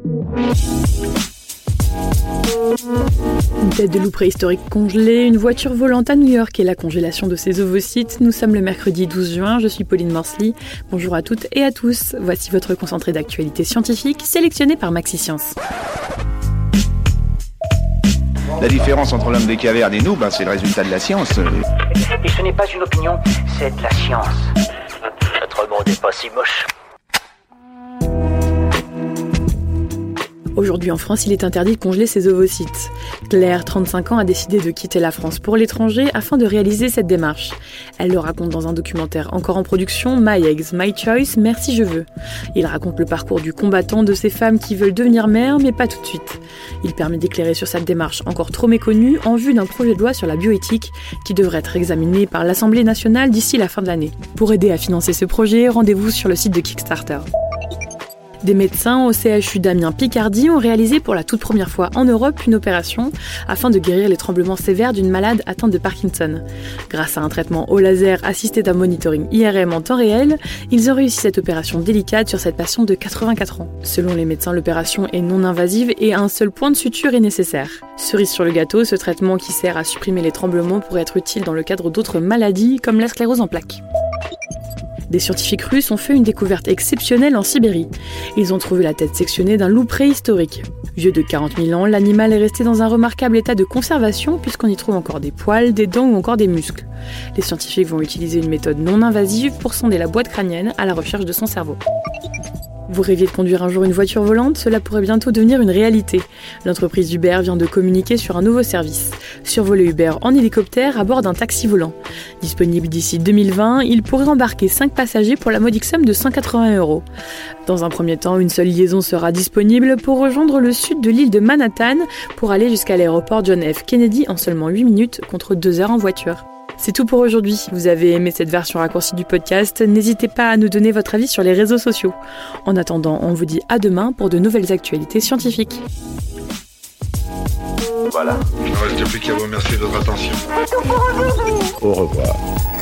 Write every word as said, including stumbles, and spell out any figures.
Une tête de loup préhistorique congelée, une voiture volante à New York et la congélation de ses ovocytes. Nous sommes le mercredi douze juin, je suis Pauline Morsley. Bonjour à toutes et à tous. Voici votre concentré d'actualité scientifique sélectionné par MaxiScience. La différence entre l'homme des cavernes et nous, ben, c'est le résultat de la science. Et ce n'est pas une opinion, c'est de la science. Notre monde n'est pas si moche. Aujourd'hui en France, il est interdit de congeler ses ovocytes. Claire, trente-cinq ans, a décidé de quitter la France pour l'étranger afin de réaliser cette démarche. Elle le raconte dans un documentaire encore en production, My Eggs, My Choice, Mère si je veux. Il raconte le parcours du combattant de ces femmes qui veulent devenir mères, mais pas tout de suite. Il permet d'éclairer sur cette démarche encore trop méconnue en vue d'un projet de loi sur la bioéthique qui devrait être examiné par l'Assemblée nationale d'ici la fin de l'année. Pour aider à financer ce projet, rendez-vous sur le site de Kickstarter. Des médecins au C H U d'Amiens-Picardie ont réalisé pour la toute première fois en Europe une opération afin de guérir les tremblements sévères d'une malade atteinte de Parkinson. Grâce à un traitement au laser assisté d'un monitoring I R M en temps réel, ils ont réussi cette opération délicate sur cette patiente de quatre-vingt-quatre ans. Selon les médecins, l'opération est non invasive et un seul point de suture est nécessaire. Cerise sur le gâteau, ce traitement qui sert à supprimer les tremblements pourrait être utile dans le cadre d'autres maladies comme la sclérose en plaques. Des scientifiques russes ont fait une découverte exceptionnelle en Sibérie. Ils ont trouvé la tête sectionnée d'un loup préhistorique. Vieux de quarante mille ans, l'animal est resté dans un remarquable état de conservation puisqu'on y trouve encore des poils, des dents ou encore des muscles. Les scientifiques vont utiliser une méthode non invasive pour sonder la boîte crânienne à la recherche de son cerveau. Vous rêviez de conduire un jour une voiture volante? Cela pourrait bientôt devenir une réalité. L'entreprise Uber vient de communiquer sur un nouveau service. Survoler Uber en hélicoptère à bord d'un taxi volant. Disponible d'ici deux mille vingt, il pourrait embarquer cinq passagers pour la modique somme de cent quatre-vingts euros. Dans un premier temps, une seule liaison sera disponible pour rejoindre le sud de l'île de Manhattan pour aller jusqu'à l'aéroport John F. Kennedy en seulement huit minutes contre deux heures en voiture. C'est tout pour aujourd'hui. Vous avez aimé cette version raccourcie du podcast? N'hésitez pas à nous donner votre avis sur les réseaux sociaux. En attendant, on vous dit à demain pour de nouvelles actualités scientifiques. Voilà. Il ne reste plus qu'à vous remercier de votre attention. Au revoir.